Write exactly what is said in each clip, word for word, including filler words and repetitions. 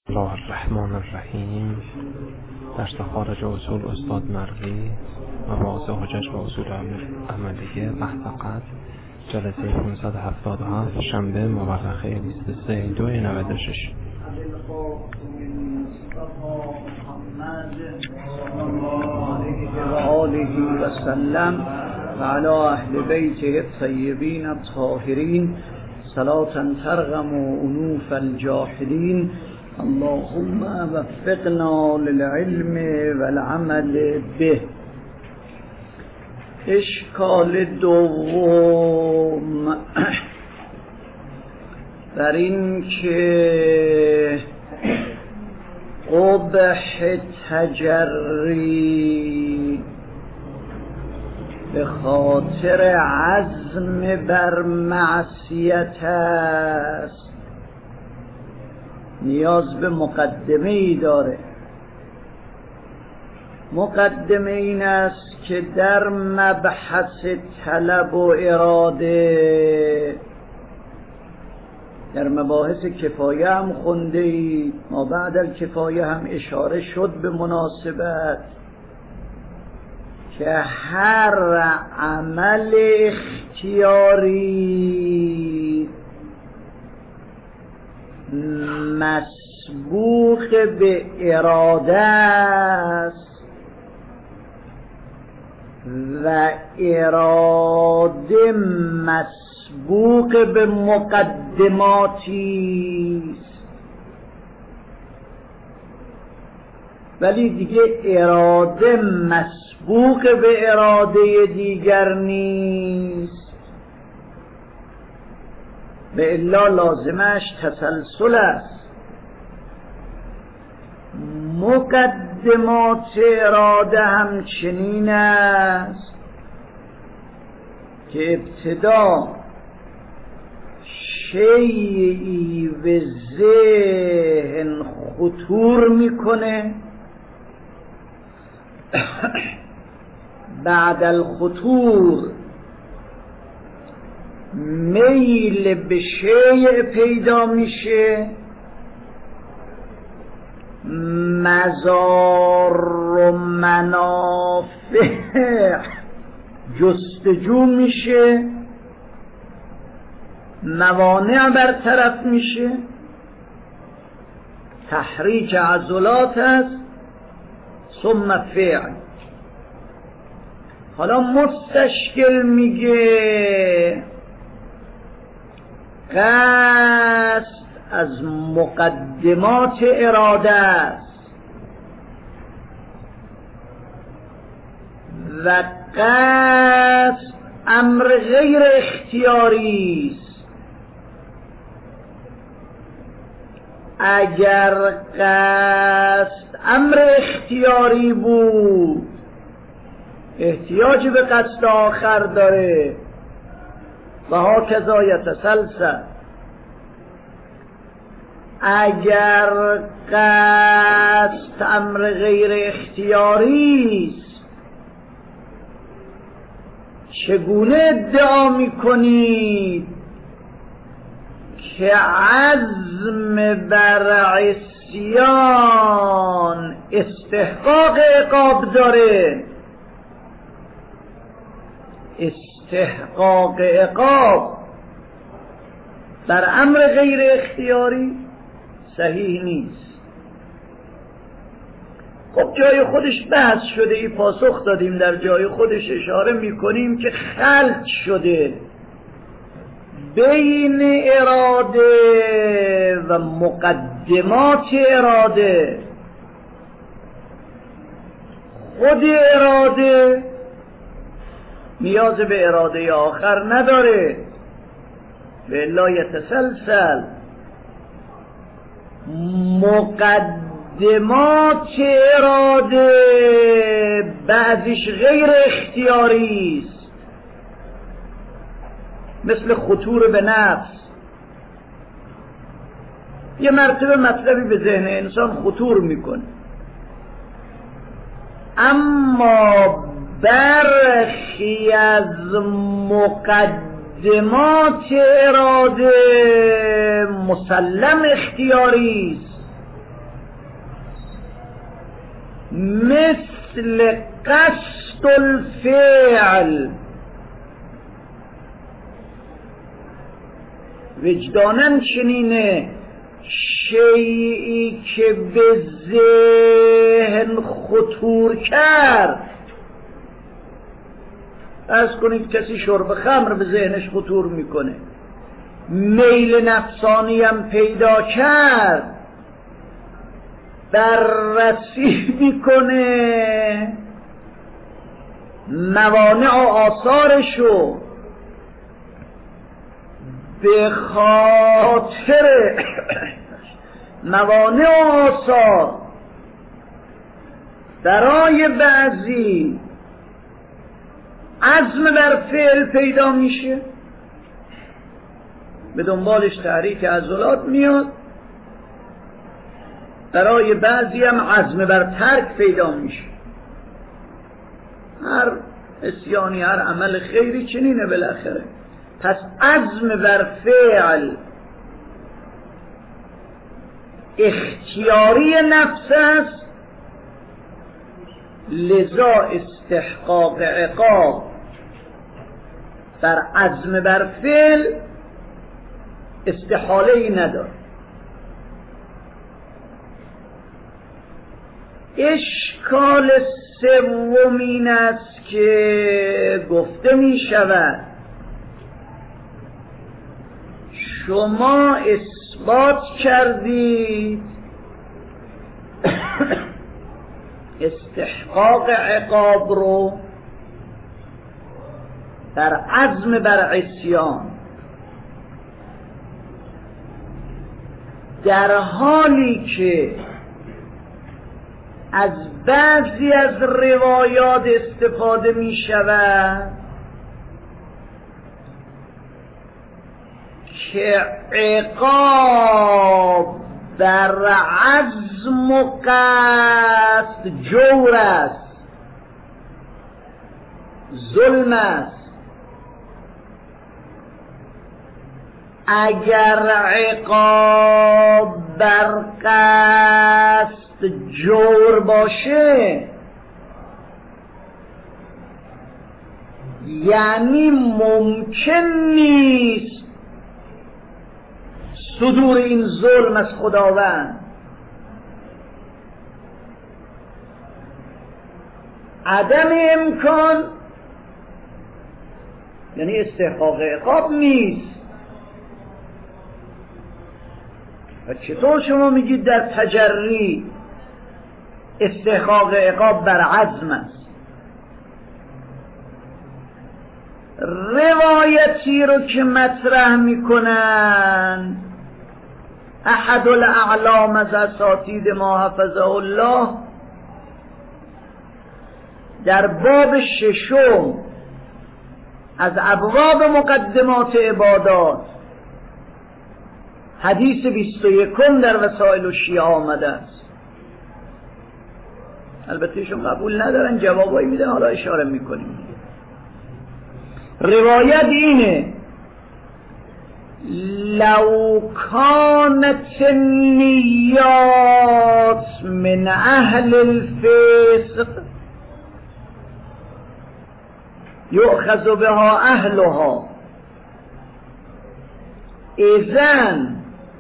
الله الرحمن الرحیم. درس خارج اصول استاد مروی و واضح حجج و اصول عملیه بحث جلسه پانصد و هفتاد و هفت شنبه مورخه بیست و سه دو نود و شش. و آله و سلم و علی اهل بیته الطیبین الطاهرین صلاة ترغم انوف الجاحدین. اللهم وفقنا للعلم والعمل به. اشکال دوم بر این که قبح تجری به خاطر عزم بر معصیت است، نیاز به مقدمه ای داره. مقدمه این است که در مبحث طلب و اراده در مباحث کفایه هم خونده ای، ما بعد الکفایه هم اشاره شد به مناسبت که هر عمل اختیاری مسبوق به اراده است و اراده مسبوق به مقدماتی است، ولی دیگه اراده مسبوق به اراده دیگر نیست، به الا لازمش تسلسل است. مقدمات اراده هم چنین است که ابتدا شیئی به ذهن خطور میکنه، بعد الخطور میل به شیء پیدا میشه، مضار و منافع جستجو میشه، موانع برطرف میشه، تحریک عضلات است، ثم فعل. حالا مستشکل میگه قصد از مقدمات اراده است و قصد امر غیر اختیاری است. اگر قصد امر اختیاری بود احتیاج به قصد آخر داره و هاکذا یتسلسل. اگر قصد امر غیر اختیاری است، چگونه ادعا میکنید که عزم بر عصیان استحقاق عقاب داره؟ استحقاق عقاب بر امر غیر اختیاری صحیح نیست. خب جای خودش بحث شده، ای پاسخ دادیم، در جای خودش اشاره میکنیم که خلط شده بین اراده و مقدمات اراده. خود اراده نیاز به اراده آخر نداره، به الا یتسلسل. مقدمات اراده بعضیش غیر اختیاری است، مثل خطور به نفس. یه مرتبه مطلبی به ذهن انسان خطور میکنه، اما برخی از مقدمات اراده مسلم اختیاری است. مثل قصد الفعل، وجدانن چنینه، شیئی که به ذهن خطور کرد. از کنید کسی شرب خمر به ذهنش خطور میکنه، میل نفسانی هم پیدا کرد، بررسی میکنه موانع و آثارشو، به خاطر موانع و آثار برای بعضی عزم بر فعل پیدا میشه، به دنبالش تحریک عضلات میاد، برای بعضی هم عزم بر ترک پیدا میشه. هر عصیانی، هر عمل خیری چنینه بالاخره. پس عزم بر فعل اختیاری نفس است، لذا استحقاق عقاب بر عزم بر فعل استحاله ای نداره. اشکال سوم این است که گفته می شود شما اثبات کردید استحقاق عقاب رو در عزم بر عصیان، در حالی که از بعضی از روایات استفاده می شود که عقاب بر عزم و قصد جور است، ظلم است. اگر عقاب بر قصد جور باشه یعنی ممکن نیست صدور این ظلم از خداوند. عدم امکان یعنی استحقاق عقاب نیست. و چطور شما میگید در تجری استحقاق عقاب بر عزم است؟ روایتی رو که مطرح میکنن احد الاعلام از اساتید ما حفظه الله در باب ششم از ابواب مقدمات عبادات، حدیث بیست و یکم در وسائل الشیعه آمده است. البته ایشون قبول ندارن، جوابایی میدن، حالا اشاره میکنیم. روایت اینه: لو کانت النیات من اهل الفسق یؤخذ بها اهلها اذن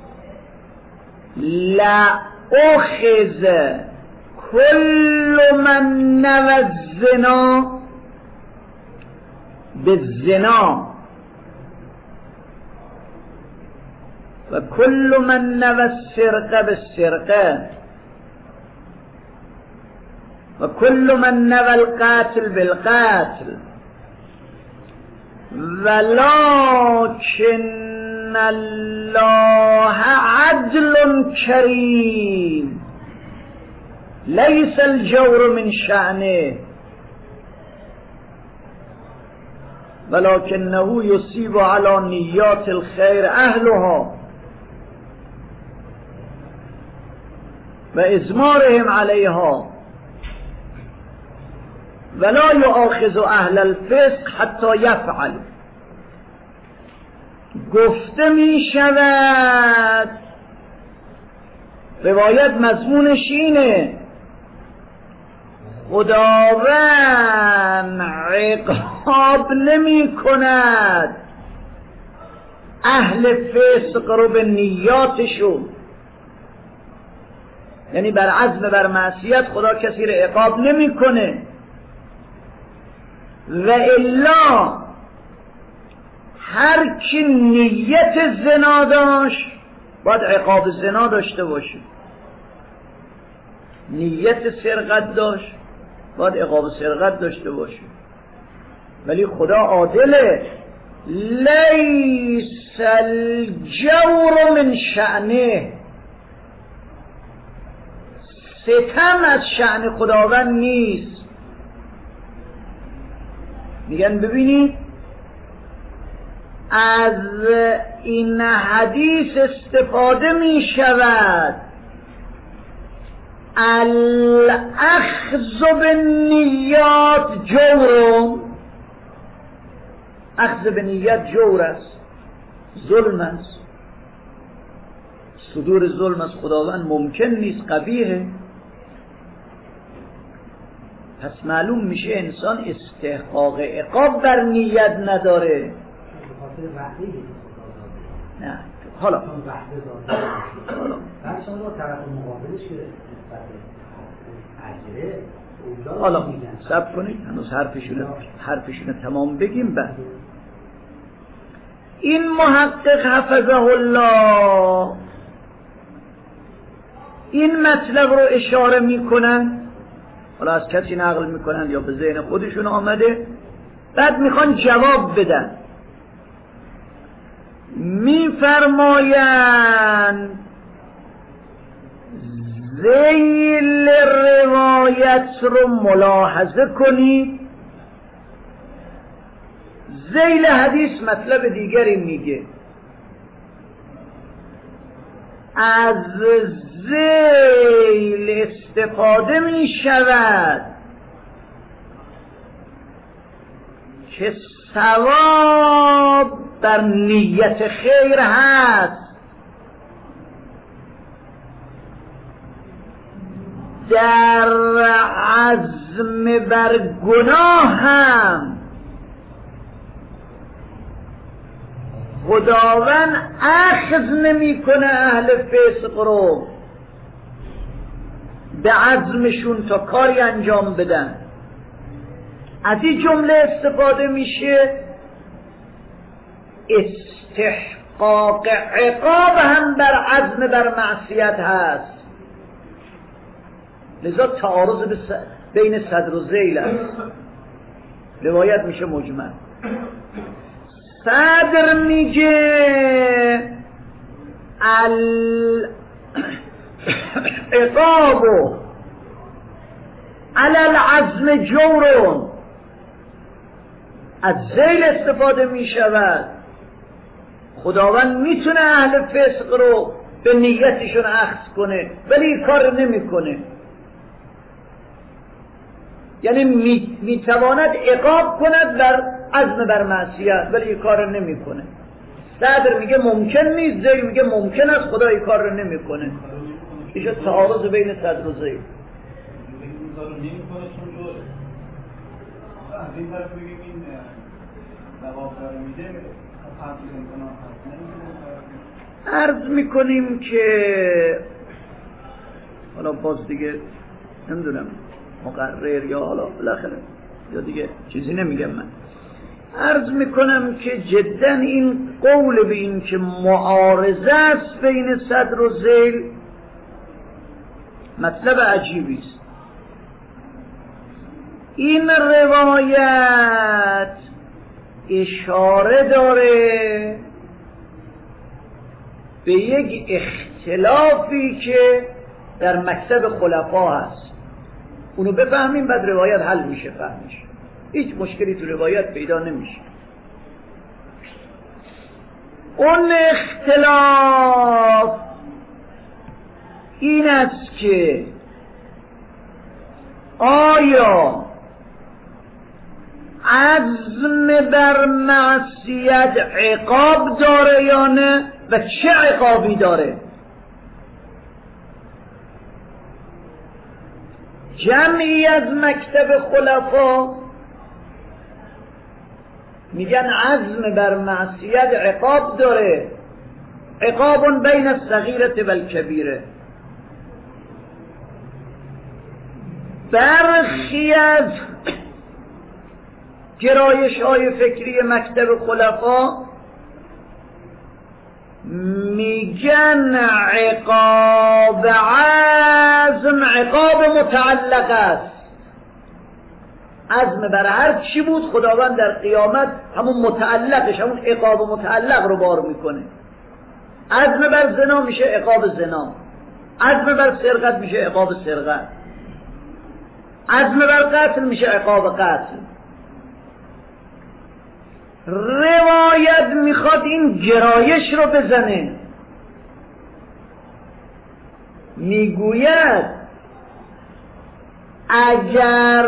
لأخذ كل من نوى الزنا بالزنا و كل من نوى السرقه بالسرقه و كل من نوى القاتل بالقاتل ولكن الله عدل كريم ليس الجور من شأنه ولكنه يصيب على نيات الخير أهلها وإزمارهم عليها ولا يؤاخذ اهل الفسق حتى يفعل. گفته می شود روایت مضمونش اینه خداوند عقاب نمی کند اهل فسق رو به نیاتشون، یعنی بر عزم بر معصیت خدا کسی رو عقاب نمی کنه. و الا هر کی نیت زنا داشت باید عقاب زنا داشته باشه، نیت سرقت داشت باید عقاب سرقت داشته باشه. ولی خدا عادله، لیس الجور من شأنه، ستم از شأن خداوند نیست. میگن ببینید از این حدیث استفاده می شود الاخذ بالنیات جور، اخذ به نیت جور است، ظلم است، صدور ظلم از خداوند ممکن نیست، قبیحه. پس معلوم میشه انسان استحقاق عقاب بر نیت نداره. نه حالا حالا حالا صبر کنید هنوز حرفشونه حرفشونه تمام بگیم. بعد این محقق حفظه الله این مطلب رو اشاره میکنن، حالا از کسی نقل میکنن یا به ذهن خودشون آمده، بعد میخوان جواب بدن. میفرمایند ذیل روایت رو ملاحظه کنید. ذیل حدیث مطلب دیگری میگه. از ذیل استفاده می شود که ثواب در نیت خیر هست، در عزم بر گناه هم خداوند اخذ نمی کنه اهل فسق رو به عزمشون تا کاری انجام بدن. از این جمله استفاده میشه استحقاق عقاب هم بر عزم بر معصیت هست، لذا تعارض بین صدر و ذیل است. روایت میشه مجمل. صدر میگه العقاب علی العزم جور، از ذیل استفاده میشود. خداوند میتونه اهل فسق رو به نیتشون اخذ کنه ولی این کار نمیکنه، یعنی میتواند عقاب کند بر عزم بر معصیت ولی این کار نمیکنه. صدر میگه ممکن نیست، ذیل میگه ممکن است، خدا این کار رو نمیکنه. ایشون تعارض بین صدر و ذیل. عرض میکنیم که حالا باز دیگه نمیدونم مقرر یا حالا بالاخره یا دیگه چیزی نمیگم. من عرض میکنم که جدا این قول به این که معارضه است بین صدر و ذیل مطلب عجیبی است. این روایت اشاره داره به یک اختلافی که در مکتب خلفا هست. اونو بفهمیم بعد روایت حل میشه فهمش. هیچ مشکلی تو روایت پیدا نمیشه. اون اختلاف این است که آیا عزم بر معصیت عقاب داره یا نه و چه عقابی داره؟ جمعی از مکتب خلفا میگن عزم بر معصیت عقاب داره، عقاب بین الصغیرة و الکبیره. برخی از گرایش های فکری مکتب خلفا میگن عقاب عزم عقاب متعلق است. عزم بر هر چی بود خداوند در قیامت همون متعلقش، همون عقاب متعلق رو بار میکنه. عزم بر زنا میشه عقاب زنا، عزم بر سرقت میشه عقاب سرقت، عزم بر قتل میشه عقاب قتل. روایت میخواد این گرایش رو بزنه، میگوید اگر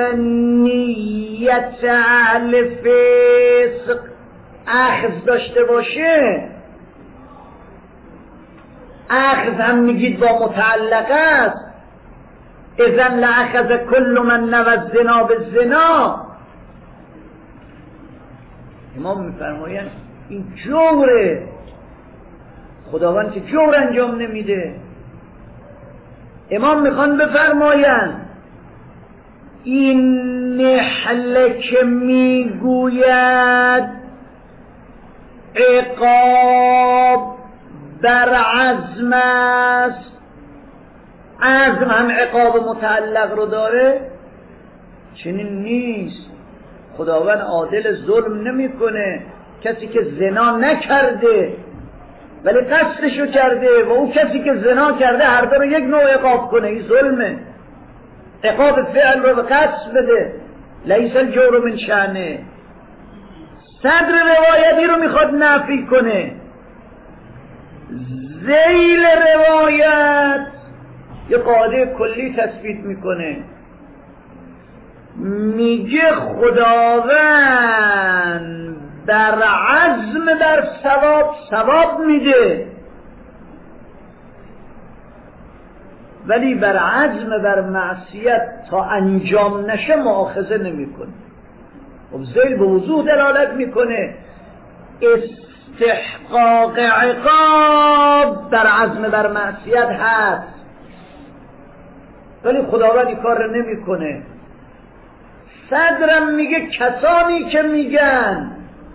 نیت اهل فسق اخذ داشته باشه، اخذ هم میگید با متعلق است، اذن لأخذ کل من نوى الزنا بالزنا. امام میفرمایند این جوره، خداوند که جور انجام نمیده. امام میخوان بفرمایند این نحله که میگوید عقاب بر عزم است، عزم هم عقاب متعلق رو داره، چنین نیست. خداوند عادل ظلم نمیکنه. کسی که زنا نکرده ولی قصدشو کرده و او کسی که زنا کرده هر دو رو یک نوع عقاب کنه، این ظلمه. عقاب فعل رو به قصد بده، لیس الجور من شأنه. صدر روایتی رو میخواد نفی کنه. ذیل روایت یه قاعده کلی تثبیت میکنه، میگه خداوند در عزم در ثواب ثواب میده، ولی بر عزم بر معصیت تا انجام نشه مؤاخذه نمیکنه. خب ذیل به وضوح دلالت میکنه استحقاق عقاب در عزم بر معصیت هست، ولی خداوند این کار رو نمیکنه. صدرم میگه کسانی که میگن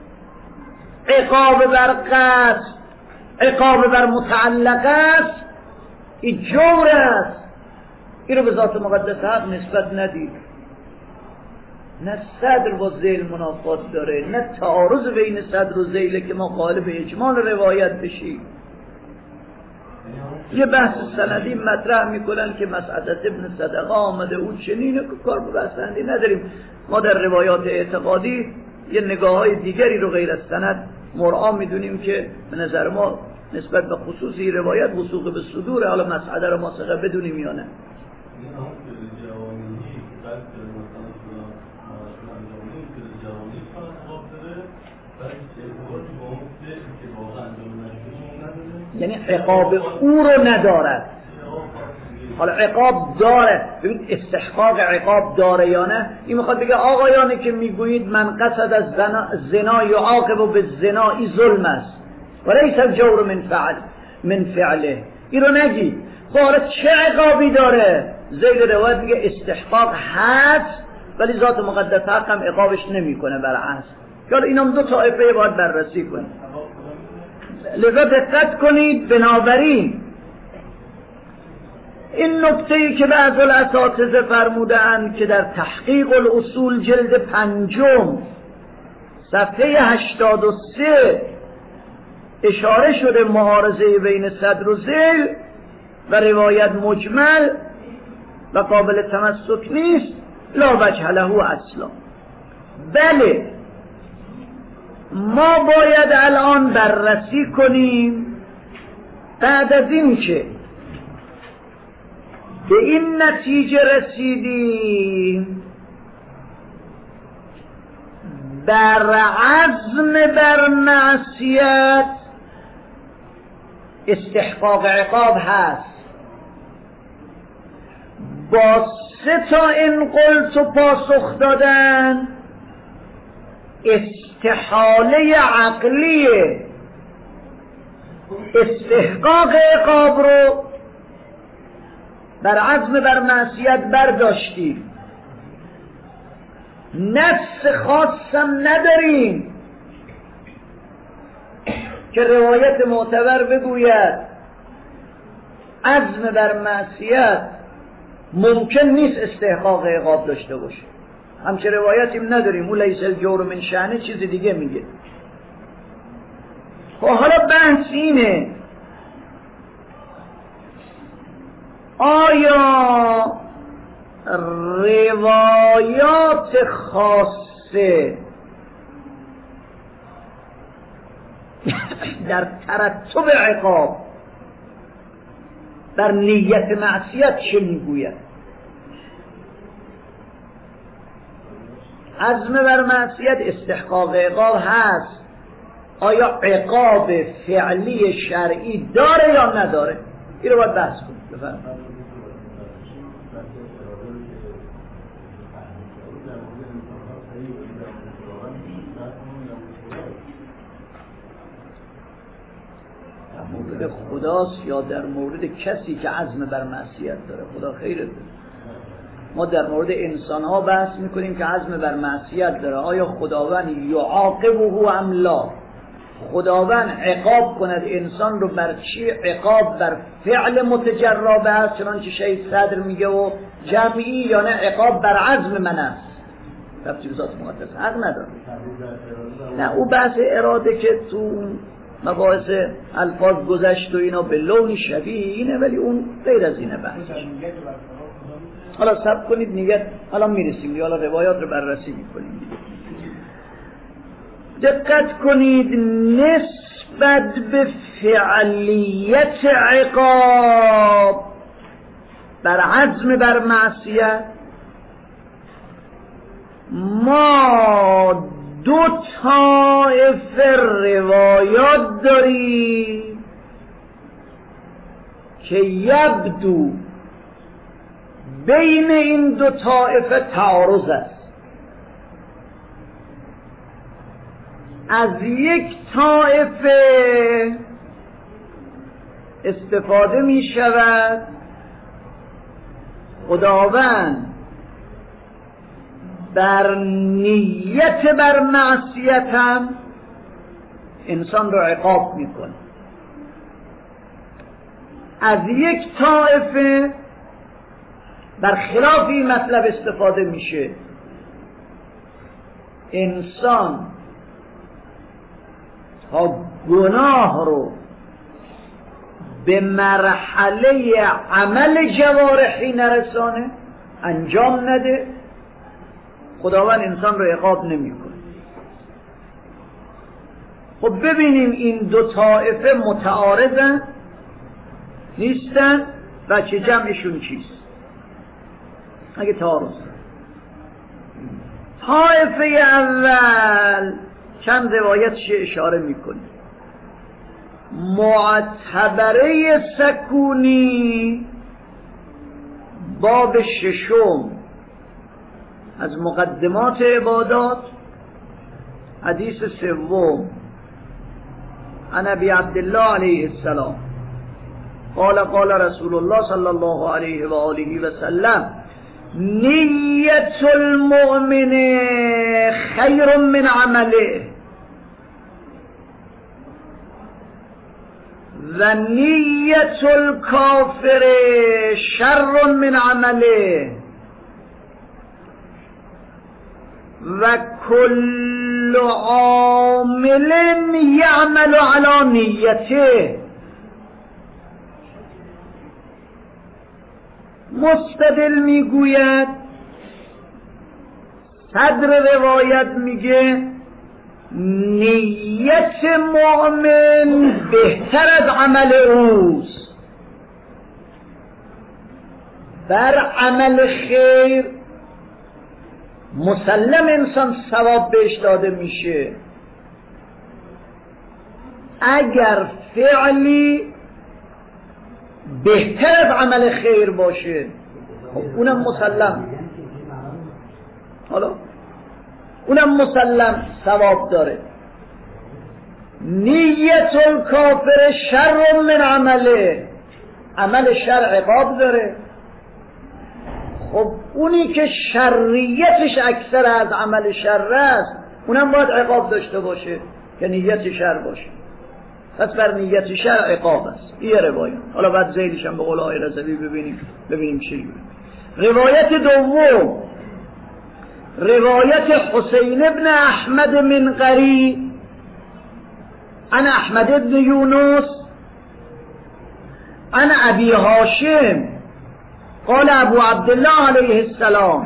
عقاب بر قصد عقاب بر متعلق است، این جور است، این رو به ذات مقدس حق نسبت ندید. نه صدر با ذیل منافات داره، نه تعارض بین صدر و ذیله که ما قائل به اجمال روایت بشیم. یه بحث سندی مطرح میکنن که مسعدت ابن صدقه آمده او چنینه، که کار به بحث سندی نداریم. ما در روایات اعتقادی یه نگاه های دیگری رو غیر از سند مرعا میدونیم که به نظر ما نسبت به خصوصی روایت وثوق به صدور. حالا مسعده رو ما ثقه بدونیم یا نه. یعنی عقاب او رو ندارد. حالا عقاب داره، ببین استحقاق عقاب داره یا نه. این میخواد بگه آقایانی که میگویید من قصد از زنا, زنا یعاقب به زنا، این ظلم است و لیس الجور من فعل من فعله. این رو نگید. حالا چه عقابی داره؟ ذیل روایت میگه استحقاق هست ولی ذات مقدس حق هم عقابش نمیکنه بر عصر. حالا اینم دو طایفه باید بررسی کنید. لذا دقت کنید. بنابراین این نکته‌ای که بعض الاساتذه فرمودند که در تحقیق الاصول جلد پنجم صفحه هشتاد و سه اشاره شده معارضه بین صدر و ذیل و روایت مجمل و قابل تمسک نیست، لا وجه له اصلا. بله ما باید الان بررسی کنیم بعد از این که به این نتیجه رسیدیم بر عزم بر معصیت استحقاق عقاب هست، با سه تا این قلت و پاسخ دادن استحاله عقلیه استحقاق عقاب رو بر عزم بر معصیت برداشتیم، نص خاصم نداریم که روایت معتبر بگوید عزم بر معصیت ممکن نیست استحقاق عقاب داشته باشه. همچه روایتیم نداریم. اون لیس الجور من شأنه چیز دیگه میگه. خب حالا بحث اینه آیا روایات خاصه در ترتب عقاب در نیت معصیت چه میگوید؟ عزم بر معصیت استحقاق عقاب هست، آیا عقاب فعلی شرعی داره یا نداره؟ این رو باید بحث کنیم. بفرمایید. در مورد خداست یا در مورد کسی که عزم بر معصیت داره؟ خدا خیرت بده. ما در مورد انسان ها بحث میکنیم که عزم بر معصیت داره، آیا خداوند یعاقبه ام لا؟ خداوند عقاب کند انسان رو بر چی؟ عقاب بر فعل متجربه است چنانچه شیخ صدر میگه و جمعی، یا نه عقاب بر عزم من است؟ تفسیر ذات مقدس حق نداره. نه او بحث اراده که تو مباحث الفاظ گذشت و اینا به لون شبیه اینه، ولی اون غیر از اینه بحث. حالا صبر کنید نیت، حالا میرسیم، حالا روایات رو بررسی میکنیم. دقت کنید نسبت به فعلیت عقاب بر عزم بر معصیت ما دو طایفه روایات داریم که یبدو بین این دو طایفه تعارض است. از یک طایفه استفاده می شود خداوند بر نیت بر معصیت هم انسان را عقاب میکنه. از یک طایفه بر خلاف این مطلب استفاده میشه، انسان تا گناه رو به مرحله عمل جوارحی نرسانه، انجام نده، خداوند انسان رو عقاب نمیکنه. خب ببینیم این دو طایفه متعارضن نیستن و چه جمعشون چیست؟ اگه تعارض طایفه اول چند روایتش اشاره میکنه. معتبره سکونی باب ششم از مقدمات عبادات حدیث سوم عن ابی عبدالله علیه السلام قال قال رسول الله صلی الله علیه و آله و سلم نیت المؤمن خیر من عمله و نیت الکافر شر من عمله و کل عامل یعمل علی نیته. مستدل میگوید صدر روایت میگه نیت مؤمن بهتر از عمل اوست. بر عمل خیر مسلم انسان ثواب بهش داده میشه اگر فعلی بهتر از عمل خیر باشه. خب اونم مسلم، حالا اونم مسلم ثواب داره. نیت الکافر شر من عمله، عمل شر عقاب داره. خب اونی که شریتش اکثر از عمل شر است اونم باید عقاب داشته باشه که نیت شر باشه. پس بر نیت شر عقاب است. این روایت. حالا بعد زیدش هم به قول آقای رضوی ببینیم ببینیم چی. روایت دوم روایت حسین ابن احمد منقری عن احمد ابن یونس عن ابی هاشم قال ابو عبدالله علیه السلام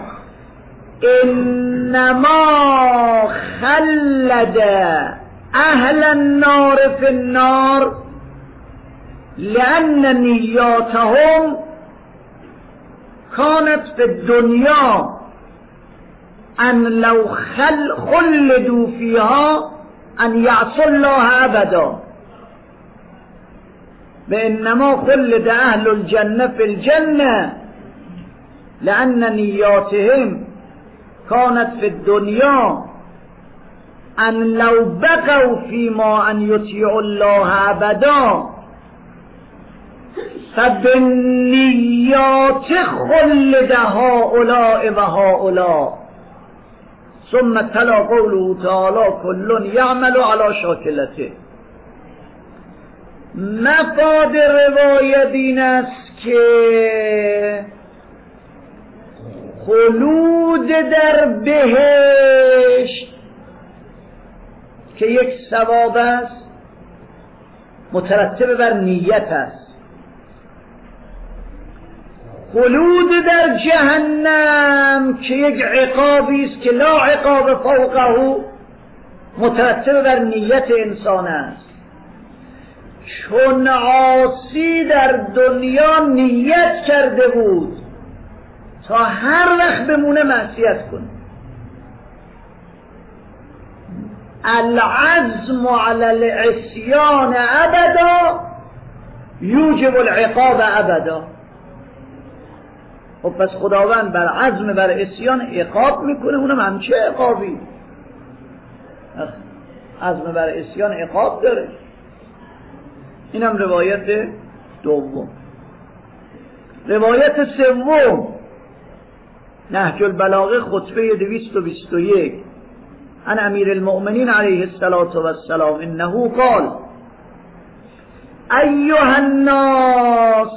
انما خلد اهل النار في النار لان نیاتهم كانت في الدنيا ان لو خل خلدوا فيها ان يعصوا الله ابدا بانما خلد اهل الجنه في الجنه لان نياتهم كانت في الدنيا ان لو بقوا فيما ان يطيعوا الله ابدا فبالنيات خلد هؤلاء وهؤلاء ثم تلا قوله تعالى كل يعمل على شاكلته. مفاد روایت این است که خلود در بهشت که یک ثواب است مترتب بر نیت است، خلود در جهنم که یک عقابی است که لا عقاب فوقه مترتب بر نیت انسان است. چون عاصی در دنیا نیت کرده بود تا هر وقت بمونه معصیت کنه، العزم على العصيان ابدا یوجب العقاب ابدا. خب پس خداوند بر عزم بر عصیان عقاب میکنه، اونم همچه عقابی، عزم بر عصیان عقاب داره. اینم روایت دوم. روایت سوم نهج البلاغه خطبه دویست و بیست و یک عن امیر المؤمنین علیه الصلاة والسلام انه قال ایها الناس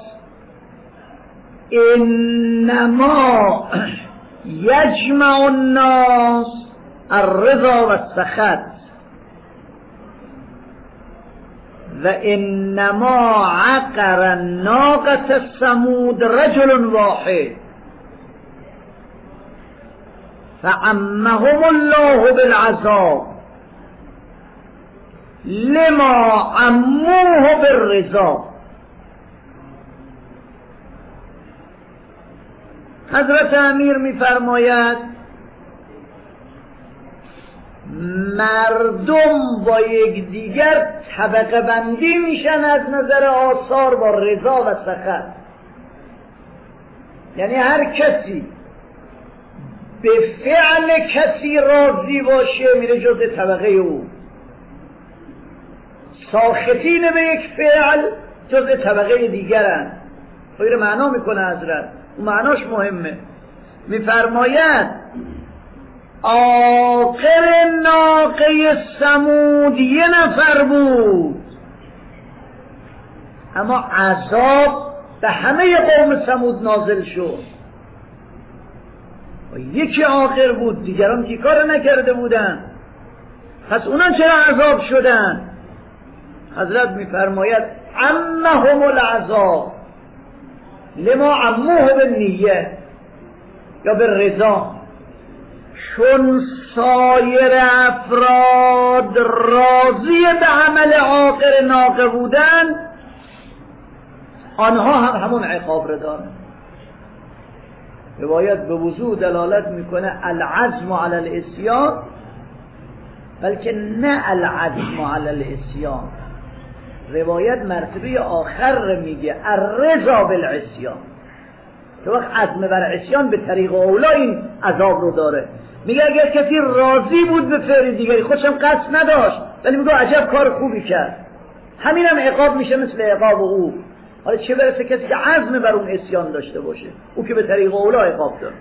انما یجمع الناس الرضا والسخط و انما عقر الناقة الثمود رجل واحد فعمهم الله بالعذاب لما عموه بالرضا. حضرت امیر میفرماید مردم با یک دیگر طبقه بندی میشن از نظر آثار با رضا و سخط. یعنی هر کسی به فعل کسی راضی باشه میره جز طبقه او، ساخطین به یک فعل جز طبقه دیگرن. خیلی معنا میکنه حضرت، اون معناش مهمه. میفرماید آخر ناقه ثمود یه نفر بود، اما عذاب به همه قوم ثمود نازل شد. یکی آخر بود، دیگران که کار نکرده بودن، پس اونا چرا عذاب شدن؟ حضرت میفرماید عمهم العذاب لما عموه بالنیه یا بالرضا. چون سایر افراد راضی به عمل آخر ناقه بودن، آنها هم همون عقاب را دارن. روایت به وضوح دلالت میکنه العزم علی العصیان، بلکه نه العزم علی العصیان. روایت مرتبه آخر رو میگه الرضا بالعصیان، که وقت عزم بر عصیان به طریق اولا این عذاب رو داره. میگه اگر کسی راضی بود به فعل دیگری، خودشم قصد نداشت ولی میگه عجب کار خوبی کرد، همین هم عقاب میشه مثل عقاب او. حالا چه برسه کسی که عزم بر اون عصیان داشته باشه، او که به طریق اولا عقاب داره.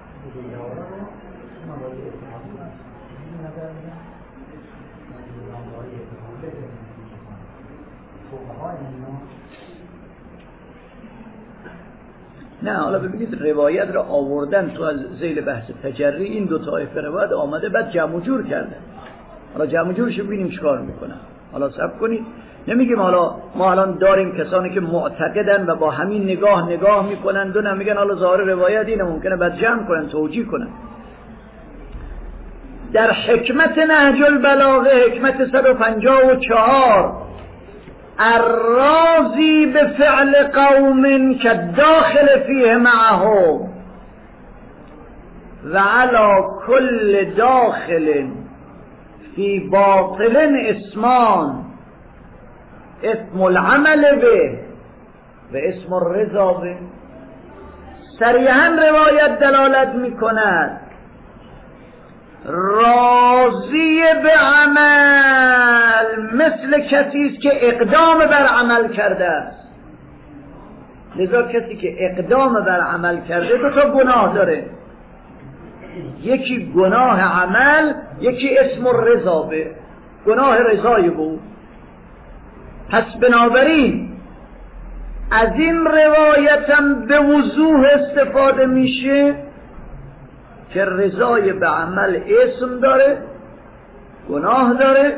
نه حالا ببینید روایت را آوردن تو از ذیل بحث تجری، این دو طایفه روایت آمده بعد جمع و جور کردن. حالا جمع و جورش ببینیم چیکار میکنن. حالا صبر کنید، نمیگیم حالا ما الان داریم کسانی که معتقدن و با همین نگاه نگاه میکنن و نمیگن حالا ظاهر روایت اینه، ممکنه بعد جمع کنن توجیه کنن. در حکمت نهج البلاغه حکمت صد و پنجاه و چهار الراضی به فعل قوم که داخل فیه معهم و علی کل داخل فی باطل اسمان اسم العمل به و اسم الرضا به. صریحا روایت دلالت می کند راضی به عمل مثل کسی است که اقدام بر عمل کرده است. لذا کسی که اقدام بر عمل کرده دو تا گناه داره، یکی گناه عمل، یکی اسم الرضا به، گناه رضای بود. پس بنابراین از این روایتم به وضوح استفاده میشه که رضای به عمل اسم داره، گناه داره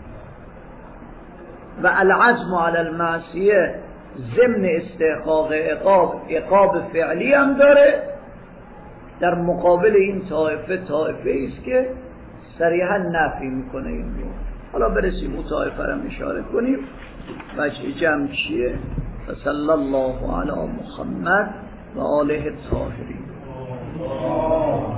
و العزم علی المعصیه ضمن استحقاق عقاب عقاب فعلی هم داره. در مقابل این طایفه طایفه است که صریحا نفی میکنه این رو. حالا برسیم اون طایفه رو اشاره کنیم وجه جمع چیه. صلی الله علی محمد و آله الطاهرین.